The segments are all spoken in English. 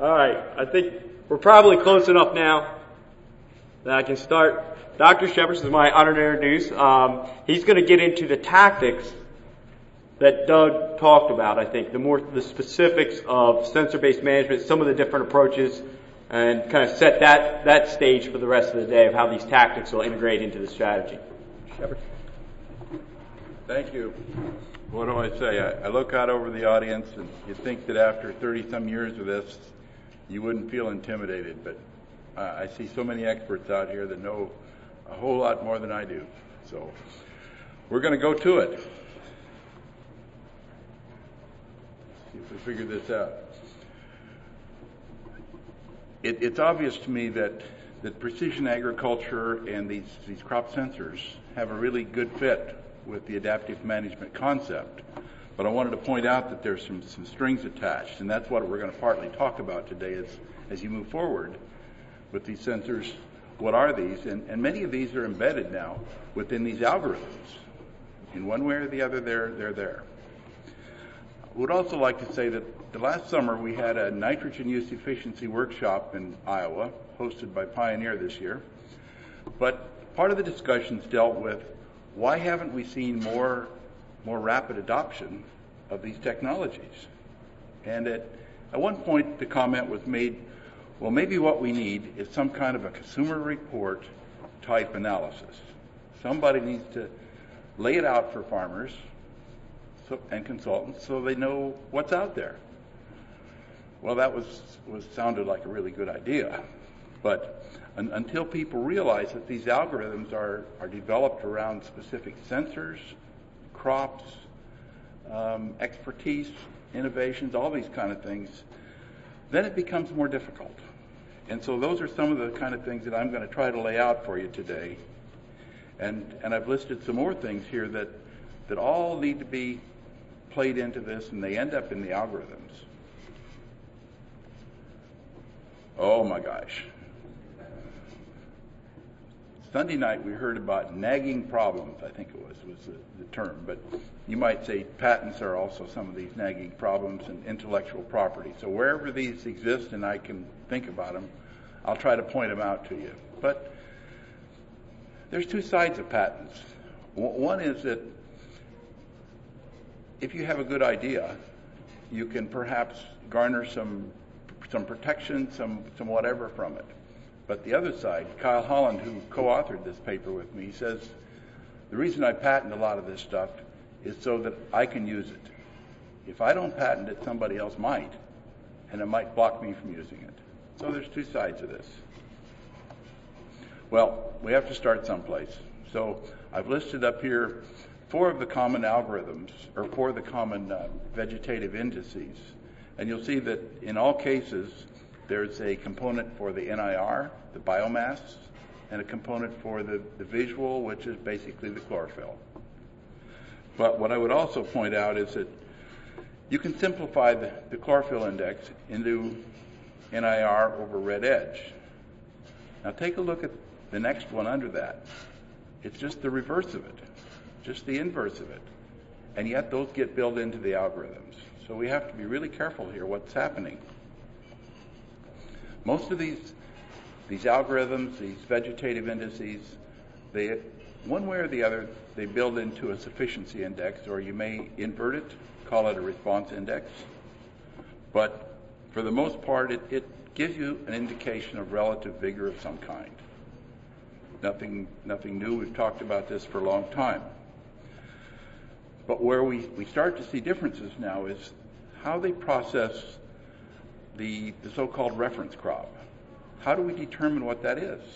All right, I think we're probably close enough now that I can start. Dr. Shepard, is my honor to introduce. He's going to get into the tactics that Doug talked about, I think, the specifics of sensor-based management, some of the different approaches, and kind of set that stage for the rest of the day of how these tactics will integrate into the strategy. Shepard. Thank you. What do I say? I look out over the audience, and you'd think that after 30-some years of this, you wouldn't feel intimidated, but I see so many experts out here that know a whole lot more than I do. So we're going to go to it. See if we figure this out. It's obvious to me that precision agriculture and these crop sensors have a really good fit with the adaptive management concept. But I wanted to point out that there's some strings attached, and that's what we're going to partly talk about today as you move forward with these sensors. What are these? And many of these are embedded now within these algorithms. In one way or the other, they're there. I would also like to say that the last summer we had a nitrogen use efficiency workshop in Iowa, hosted by Pioneer this year. But part of the discussions dealt with why haven't we seen more rapid adoption of these technologies? And at one point the comment was made, well, maybe what we need is some kind of a consumer report type analysis. Somebody needs to lay it out for farmers and consultants so they know what's out there. Well, that sounded like a really good idea. But until people realize that these algorithms are developed around specific sensors, crops, expertise, innovations, all these kind of things, then it becomes more difficult. And so those are some of the kind of things that I'm going to try to lay out for you today. And I've listed some more things here that all need to be played into this, and they end up in the algorithms. Oh my gosh. Sunday night we heard about nagging problems, I think it was the term, but you might say patents are also some of these nagging problems and intellectual property. So wherever these exist and I can think about them, I'll try to point them out to you. But there's two sides of patents. One is that if you have a good idea, you can perhaps garner some protection, some whatever from it. But the other side, Kyle Holland, who co-authored this paper with me, says, the reason I patent a lot of this stuff is so that I can use it. If I don't patent it, somebody else might, and it might block me from using it. So there's two sides of this. Well, we have to start someplace. So I've listed up here four of the common algorithms, or four of the common vegetative indices. And you'll see that in all cases, there's a component for the NIR, the biomass, and a component for the visual, which is basically the chlorophyll. But what I would also point out is that you can simplify the chlorophyll index into NIR over red edge. Now take a look at the next one under that. It's just the reverse of it, just the inverse of it. And yet those get built into the algorithms. So we have to be really careful here what's happening. Most of these algorithms, these vegetative indices, they, one way or the other, they build into a sufficiency index, or you may invert it, call it a response index. But for the most part, it gives you an indication of relative vigor of some kind. Nothing new. We've talked about this for a long time. But where we start to see differences now is how they process the so-called reference crop. How do we determine what that is?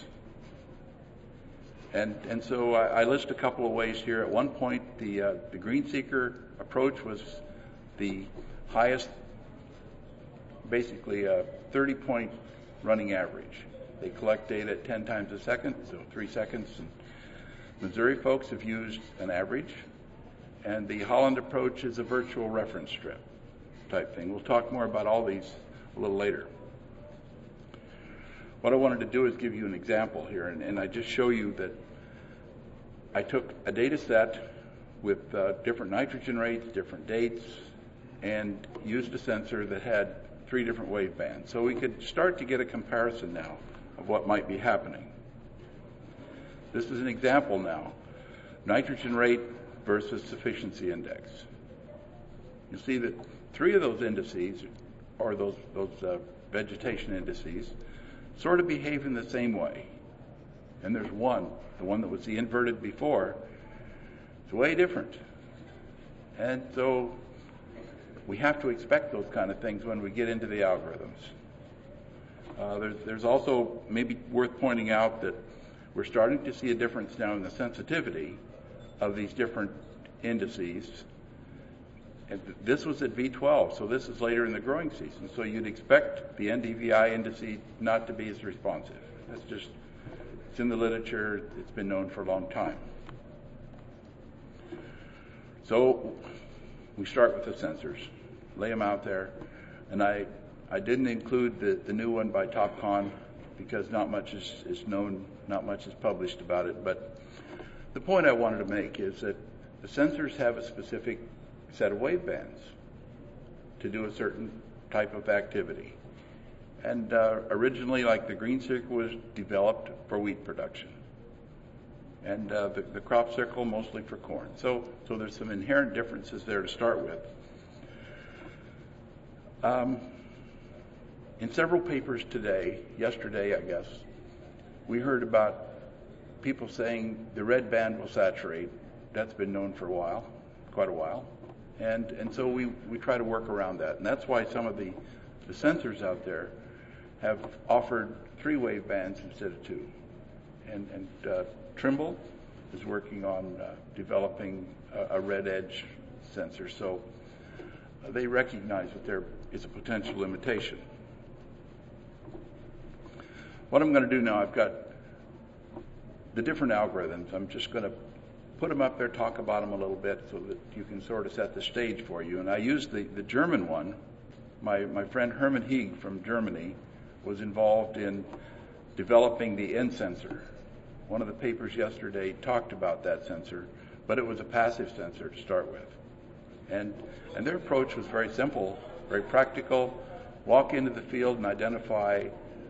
And so I list a couple of ways here. At one point, the GreenSeeker approach was the highest, basically a 30-point running average. They collect data at 10 times a second, so 3 seconds. And Missouri folks have used an average. And the Holland approach is a virtual reference strip type thing. We'll talk more about all these a little later. What I wanted to do is give you an example here, and I just show you that I took a data set with different nitrogen rates, different dates, and used a sensor that had 3 different wave bands. So we could start to get a comparison now of what might be happening. This is an example now. Nitrogen rate versus sufficiency index. You see that 3 of those indices, or those vegetation indices, sort of behave in the same way. And there's one, the one that was the inverted before, it's way different. And so we have to expect those kind of things when we get into the algorithms. There's also maybe worth pointing out that we're starting to see a difference now in the sensitivity of these different indices. And this was at V12, so this is later in the growing season. So you'd expect the NDVI indice not to be as responsive. That's just, it's in the literature, it's been known for a long time. So we start with the sensors, lay them out there, and I didn't include the new one by Topcon because not much is known, not much is published about it. But the point I wanted to make is that the sensors have a specific set of wave bands to do a certain type of activity. And originally, like the green circle was developed for wheat production, and the crop circle mostly for corn. So there's some inherent differences there to start with. In several papers yesterday I guess, we heard about people saying the red band will saturate. That's been known for quite a while. And so we try to work around that. And that's why some of the sensors out there have offered 3 wave bands instead of 2. And Trimble is working on developing a red edge sensor. So they recognize that there is a potential limitation. What I'm going to do now, I've got the different algorithms. I'm just going to put them up there, talk about them a little bit so that you can sort of set the stage for you. And I used the German one. My friend Hermann Hieg from Germany was involved in developing the N sensor. One of the papers yesterday talked about that sensor, but it was a passive sensor to start with. And their approach was very simple, very practical. Walk into the field and identify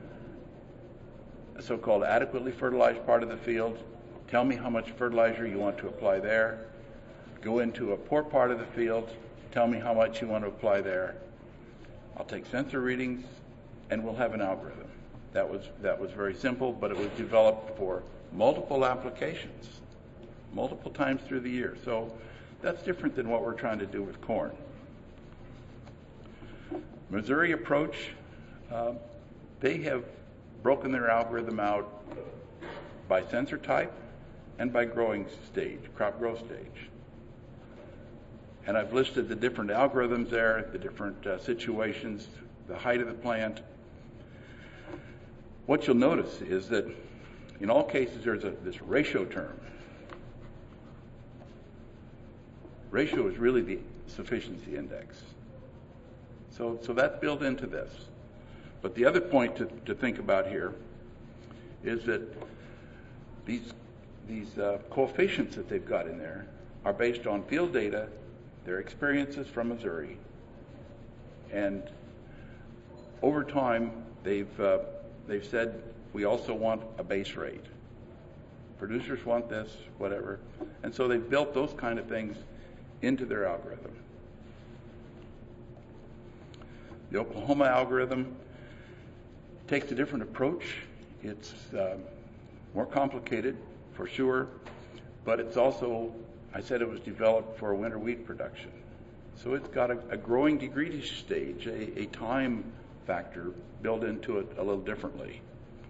a so-called adequately fertilized part of the field. Tell me how much fertilizer you want to apply there. Go into a poor part of the field. Tell me how much you want to apply there. I'll take sensor readings, and we'll have an algorithm. That was very simple, but it was developed for multiple applications, multiple times through the year. So that's different than what we're trying to do with corn. Missouri approach, they have broken their algorithm out by sensor type and by growing stage, crop growth stage. And I've listed the different algorithms there, the different situations, the height of the plant. What you'll notice is that in all cases there's this ratio term. Ratio is really the sufficiency index. So that's built into this. But the other point to think about here is that these coefficients that they've got in there are based on field data, their experiences from Missouri, and over time they've said we also want a base rate. Producers want this, whatever, and so they've built those kind of things into their algorithm. The Oklahoma algorithm takes a different approach. It's more complicated, for sure, but it's also, I said it was developed for winter wheat production. So it's got a growing degree stage, a time factor built into it a little differently.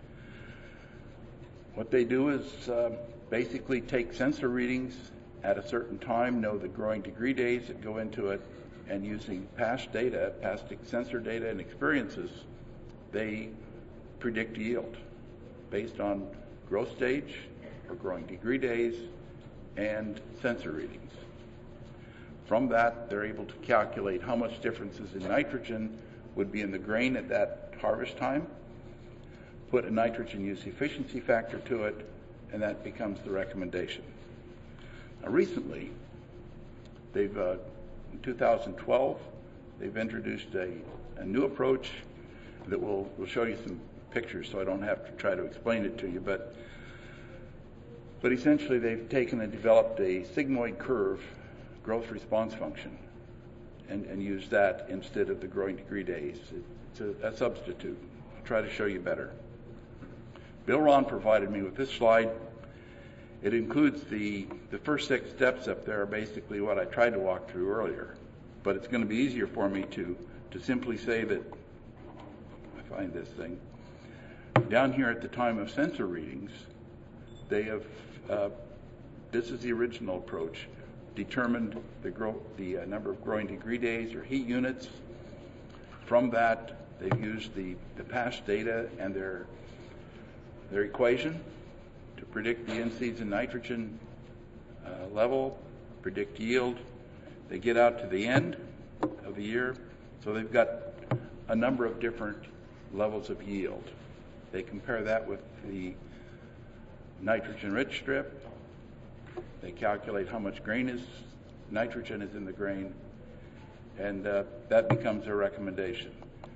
What they do is basically take sensor readings at a certain time, know the growing degree days that go into it, and using past data, past sensor data and experiences, they predict yield based on growth stage or growing degree days and sensor readings. From that, they're able to calculate how much differences in nitrogen would be in the grain at that harvest time, put a nitrogen use efficiency factor to it, and that becomes the recommendation. Now recently, they've in 2012, they've introduced a new approach that we'll show you some pictures, so I don't have to try to explain it to you. But essentially, they've taken and developed a sigmoid curve growth response function and used that instead of the growing degree days. It's a substitute. I'll try to show you better. Bill Ron provided me with this slide. It includes the first 6 steps up there are basically what I tried to walk through earlier. But it's going to be easier for me to simply say that, I find this thing, down here at the time of sensor readings, they have, this is the original approach, determined the number of growing degree days or heat units. From that, they've used the past data and their equation to predict the in-season nitrogen level, predict yield. They get out to the end of the year, so they've got a number of different levels of yield. They compare that with the nitrogen-rich strip. They calculate how much nitrogen is in the grain, and that becomes their recommendation.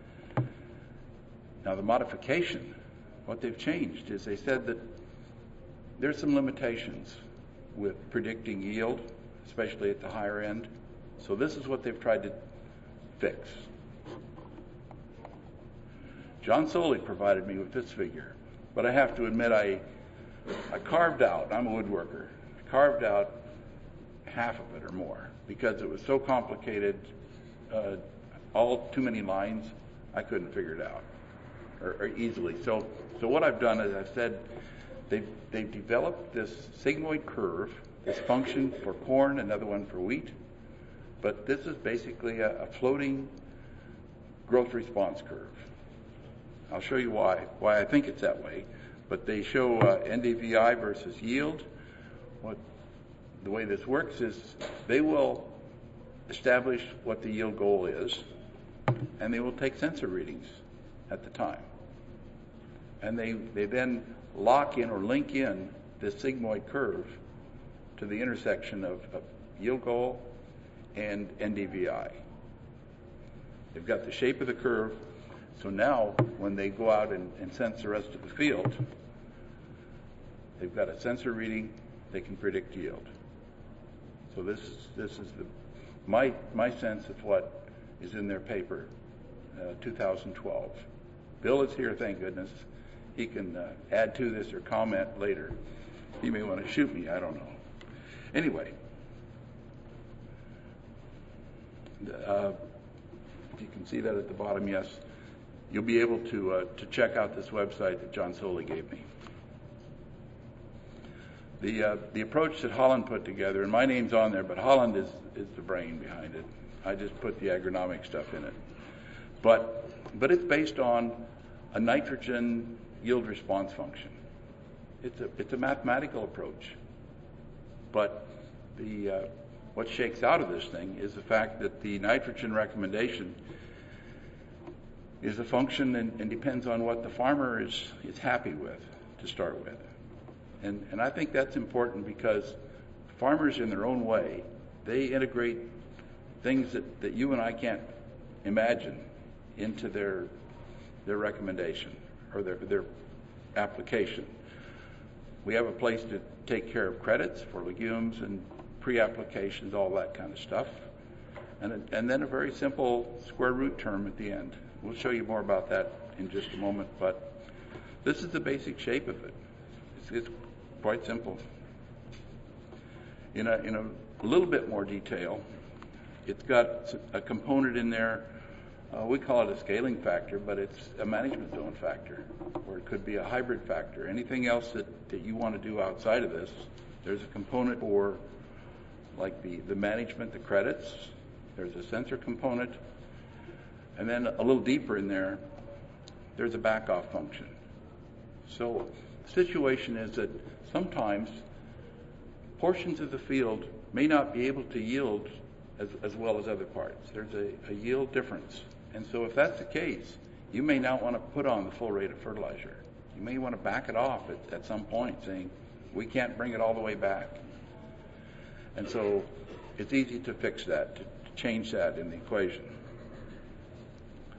Now, the modification, what they've changed is they said that there's some limitations with predicting yield, especially at the higher end. So this is what they've tried to fix. John Soley provided me with this figure, but I have to admit I carved out, I'm a woodworker, carved out half of it or more because it was so complicated, all too many lines, I couldn't figure it out or easily. So what I've done is I've said they've developed this sigmoid curve, this function for corn, another one for wheat, but this is basically a floating growth response curve. I'll show you why I think it's that way. But they show NDVI versus yield. The way this works is they will establish what the yield goal is, and they will take sensor readings at the time. And they then lock in or link in this sigmoid curve to the intersection of yield goal and NDVI. They've got the shape of the curve, so now when they go out and sense the rest of the field, they've got a sensor reading, they can predict yield. So this is my sense of what is in their paper, 2012. Bill is here, thank goodness. He can add to this or comment later. He may want to shoot me, I don't know. Anyway, you can see that at the bottom, yes. You'll be able to check out this website that John Soley gave me. The approach that Holland put together, and my name's on there, but Holland is the brain behind it. I just put the agronomic stuff in it. But it's based on a nitrogen yield response function. It's a mathematical approach. But what shakes out of this thing is the fact that the nitrogen recommendation is a function and depends on what the farmer is happy with to start with. And I think that's important because farmers in their own way, they integrate things that you and I can't imagine into their recommendation or their application. We have a place to take care of credits for legumes and pre-applications, all that kind of stuff. And then a very simple square root term at the end. We'll show you more about that in just a moment, but this is the basic shape of it. It's quite simple. In a little bit more detail, it's got a component in there, we call it a scaling factor, but it's a management zone factor, or it could be a hybrid factor. Anything else that you want to do outside of this, there's a component for like the management, the credits, there's a sensor component, and then a little deeper in there, there's a back-off function. So the situation is that sometimes portions of the field may not be able to yield as well as other parts. There's a yield difference. And so if that's the case, you may not want to put on the full rate of fertilizer. You may want to back it off at some point, saying, we can't bring it all the way back. And so it's easy to fix that, to change that in the equation.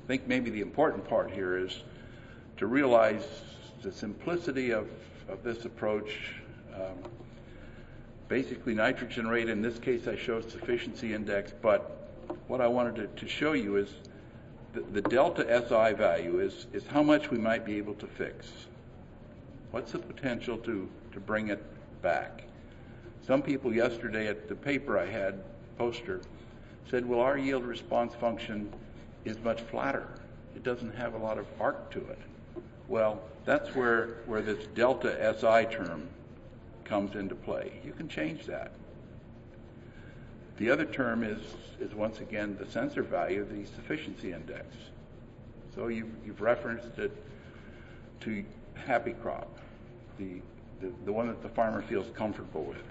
I think maybe the important part here is to realize the simplicity of this approach. Basically, nitrogen rate, in this case I show sufficiency index, but what I wanted to show you is the delta SI value is how much we might be able to fix. What's the potential to bring it back? Some people yesterday at the paper I had poster said, well, our yield response function is much flatter. It doesn't have a lot of arc to it. Well, that's where this delta SI term comes into play. You can change that. The other term is once again the sensor value, the sufficiency index. So you've referenced it to happy crop, the one that the farmer feels comfortable with.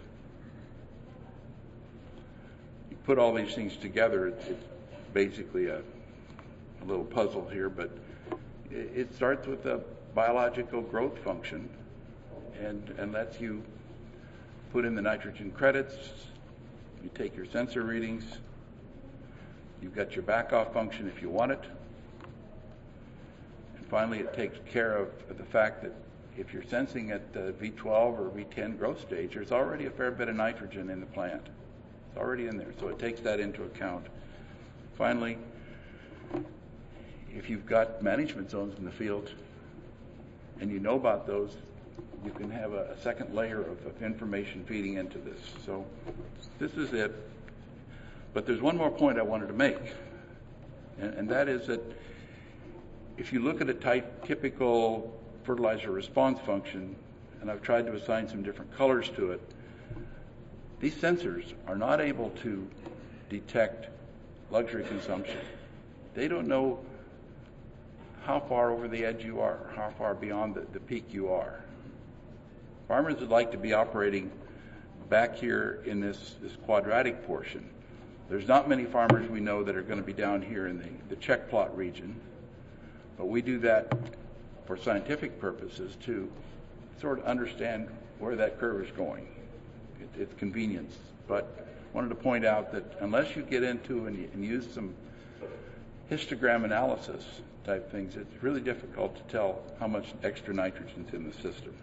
You put all these things together, it's basically a little puzzle here, but it starts with a biological growth function and lets you put in the nitrogen credits. You take your sensor readings. You've got your back-off function if you want it. And finally, it takes care of the fact that if you're sensing at the V12 or V10 growth stage, there's already a fair bit of nitrogen in the plant. It's already in there, so it takes that into account. Finally, if you've got management zones in the field and you know about those, you can have a second layer of information feeding into this. So this is it. But there's one more point I wanted to make, and that is that if you look at a typical fertilizer response function, and I've tried to assign some different colors to it, these sensors are not able to detect luxury consumption. They don't know how far over the edge you are, how far beyond the peak you are. Farmers would like to be operating back here in this quadratic portion. There's not many farmers we know that are going to be down here in the check plot region, but we do that for scientific purposes to sort of understand where that curve is going. It's convenience. But I wanted to point out that unless you get into and use some histogram analysis type things, it's really difficult to tell how much extra nitrogen's in the system.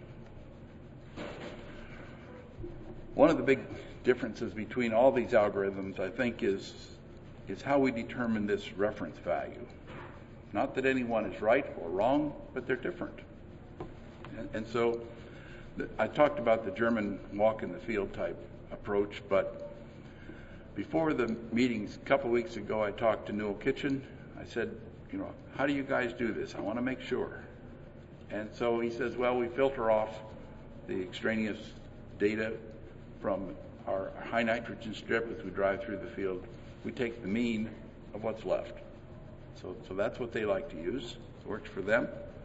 One of the big differences between all these algorithms, I think, is how we determine this reference value. Not that any one is right or wrong, but they're different. And so I talked about the German walk in the field type approach, but before the meetings a couple weeks ago, I talked to Newell Kitchen. I said, how do you guys do this? I want to make sure. And so he says, well, we filter off the extraneous data from our high nitrogen strip as we drive through the field. We take the mean of what's left. So that's what they like to use. It works for them.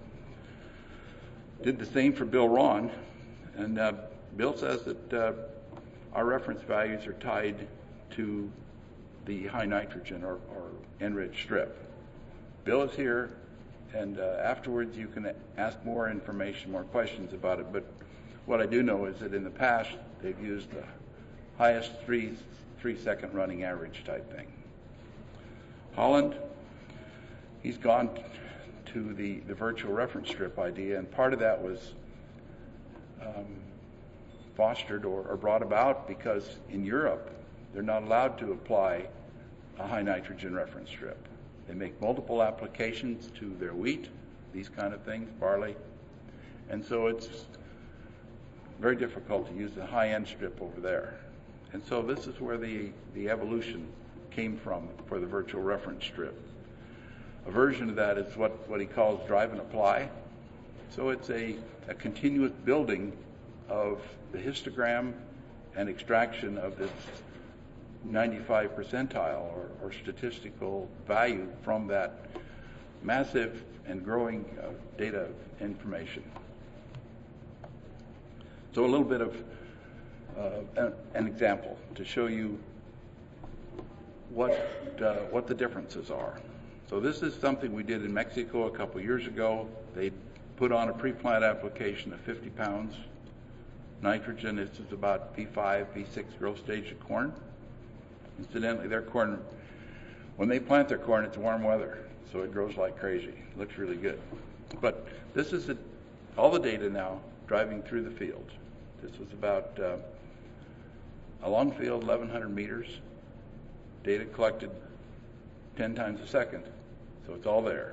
Did the same for Bill Ron. And Bill says that our reference values are tied to the high nitrogen or enriched strip. Bill is here, and afterwards you can ask more information, more questions about it. But what I do know is that in the past they've used the highest 3-second running average type thing. Holland, he's gone to the virtual reference strip idea, and part of that was fostered or brought about because in Europe they're not allowed to apply a high nitrogen reference strip. They make multiple applications to their wheat, these kind of things, barley, and so it's very difficult to use the high-end strip over there. And so this is where the evolution came from for the virtual reference strip. A version of that is what he calls drive and apply. So it's a continuous building of the histogram and extraction of this 95 percentile or statistical value from that massive and growing data information. So a little bit of an example to show you what the differences are. So this is something we did in Mexico a couple years ago. They put on a pre-plant application of 50 pounds nitrogen. This is about V5, V6 growth stage of corn. Incidentally, their corn When they plant their corn, it's warm weather, so it grows like crazy. It looks really good. But this is all the data now driving through the field. This was about a long field, 1,100 meters, data collected 10 times a second, so it's all there.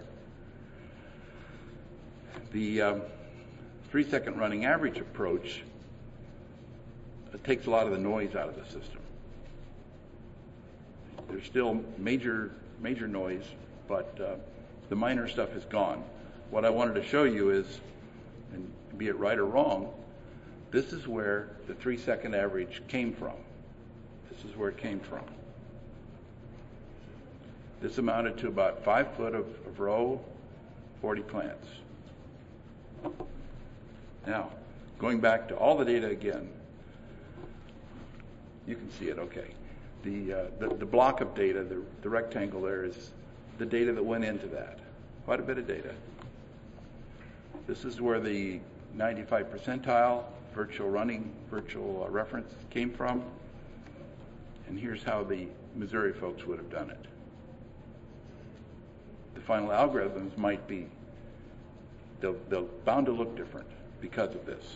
The 3-second running average approach takes a lot of the noise out of the system. There's still major noise, but the minor stuff is gone. What I wanted to show you is, and be it right or wrong, this is where the 3-second average came from. This is where it came from. This amounted to about 5 foot of row, 40 plants. Now, going back to all the data again, you can see it okay. The block of data, the rectangle there, is the data that went into that. Quite a bit of data. This is where the 95 percentile virtual reference came from. And here's how the Missouri folks would have done it. The final algorithms might be, they're bound to look different because of this.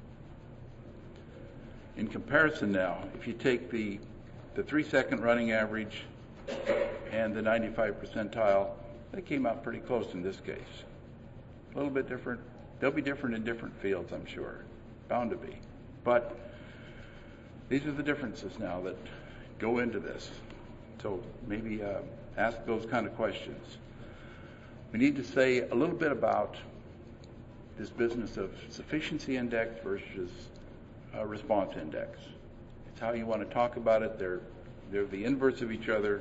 In comparison now, if you take the 3-second running average and the 95 percentile, they came out pretty close in this case. A little bit different. They'll be different in different fields, I'm sure. Bound to be. But these are the differences now that go into this. So maybe ask those kind of questions. We need to say a little bit about this business of sufficiency index versus response index. It's how you want to talk about it. They're the inverse of each other.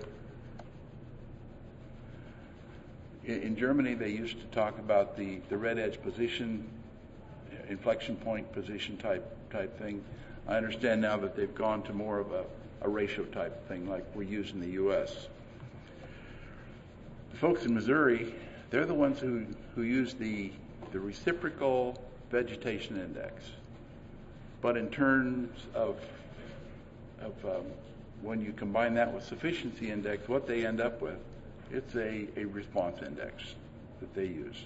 In Germany, they used to talk about the red edge position, inflection point position type thing. I understand now that they've gone to more of a ratio type thing like we use in the U.S. The folks in Missouri, they're the ones who use the reciprocal vegetation index. But in terms of when you combine that with sufficiency index, what they end up with, it's a response index that they use.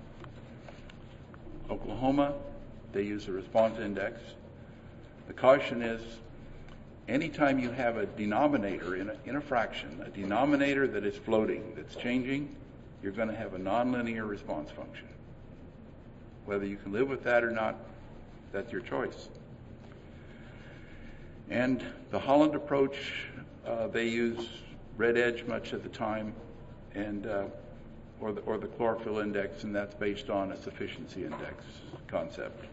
Oklahoma, they use a response index. The caution is, anytime you have a denominator in a fraction, a denominator that is floating, that's changing, you're going to have a nonlinear response function. Whether you can live with that or not, that's your choice. And the Holland approach, they use red edge much of the time, and or the chlorophyll index, and that's based on a sufficiency index concept.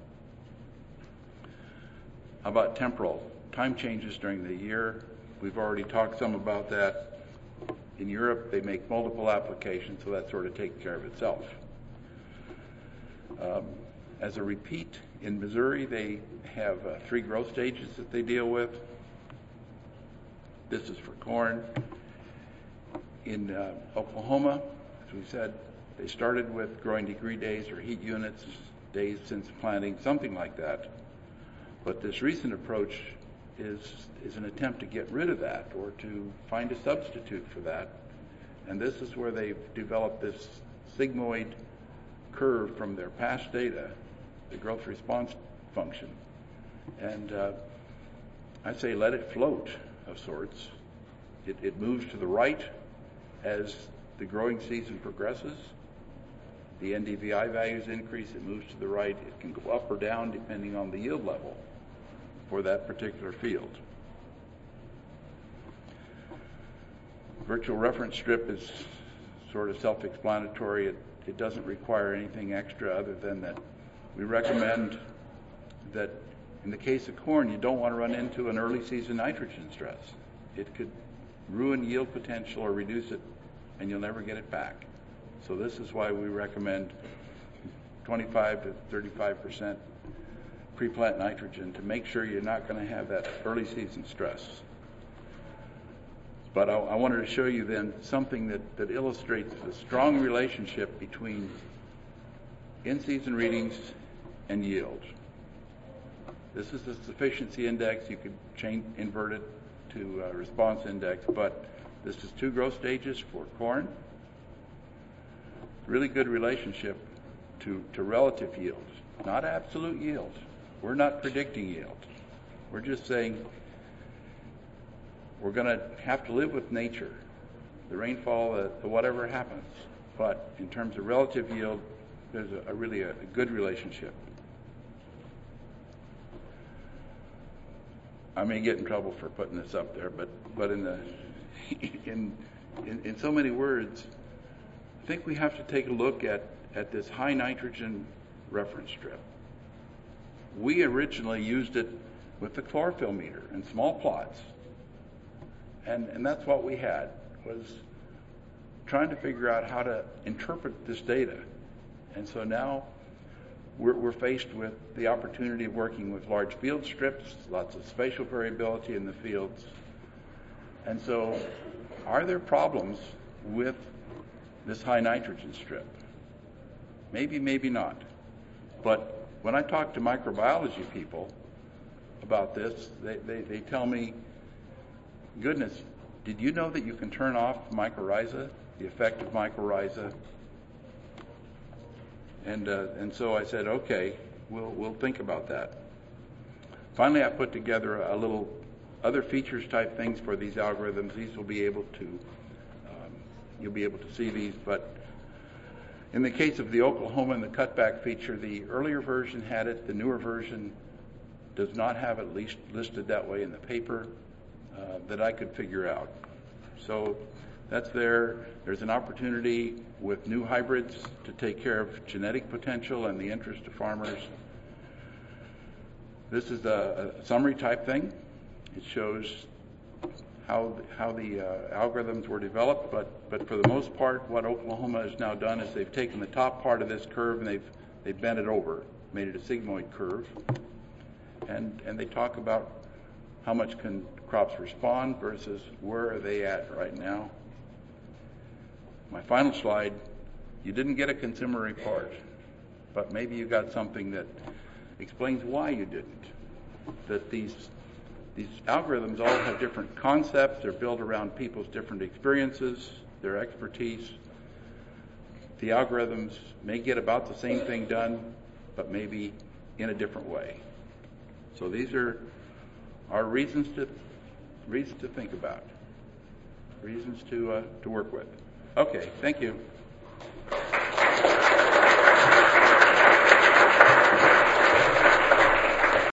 How about temporal? Time changes during the year. We've already talked some about that. In Europe, they make multiple applications, so that sort of takes care of itself. As a repeat, in Missouri, they have 3 growth stages that they deal with. This is for corn. In Oklahoma, as we said, they started with growing degree days or heat units, days since planting, something like that. But this recent approach is an attempt to get rid of that or to find a substitute for that. And this is where they've developed this sigmoid curve from their past data, the growth response function. And I say let it float of sorts. It moves to the right as the growing season progresses. The NDVI values increase, it moves to the right. It can go up or down depending on the yield level for that particular field. Virtual reference strip is sort of self-explanatory. It doesn't require anything extra other than that we recommend that in the case of corn, you don't want to run into an early season nitrogen stress. It could ruin yield potential or reduce it, and you'll never get it back. So this is why we recommend 25 to 35% pre-plant nitrogen to make sure you're not going to have that early season stress. But I wanted to show you then something that illustrates the strong relationship between in-season readings and yield. This is the sufficiency index. You could invert it to a response index, but This is 2 growth stages for corn. Really good relationship to relative yields, not absolute yields. We're not predicting yields. We're just saying we're going to have to live with nature, the rainfall, the whatever happens. But in terms of relative yield, there's a really good relationship. I may get in trouble for putting this up there, but in so many words, I think we have to take a look at this high nitrogen reference strip. We originally used it with the chlorophyll meter in small plots, and that's what we had, was trying to figure out how to interpret this data. And so now we're faced with the opportunity of working with large field strips, lots of spatial variability in the fields. And so are there problems with this high nitrogen strip? Maybe, maybe not. But when I talk to microbiology people about this, they tell me, goodness, did you know that you can turn off mycorrhiza, the effect of mycorrhiza? And so I said, okay, we'll think about that. Finally, I put together a little other features type things for these algorithms. These will be able to, you'll be able to see these. But in the case of the Oklahoma and the cutback feature, the earlier version had it. The newer version does not have it listed that way in the paper that I could figure out. So that's there. There's an opportunity with new hybrids to take care of genetic potential and the interest of farmers. This is a summary type thing. It shows how the algorithms were developed, but for the most part, what Oklahoma has now done is they've taken the top part of this curve and they've bent it over, made it a sigmoid curve, and they talk about how much can crops respond versus where are they at right now. My final slide, you didn't get a consumer report, but maybe you got something that explains why you didn't. That these algorithms all have different concepts. They're built around people's different experiences, their expertise. The algorithms may get about the same thing done, but maybe in a different way. So these are reasons to think about, reasons to work with. Okay, thank you.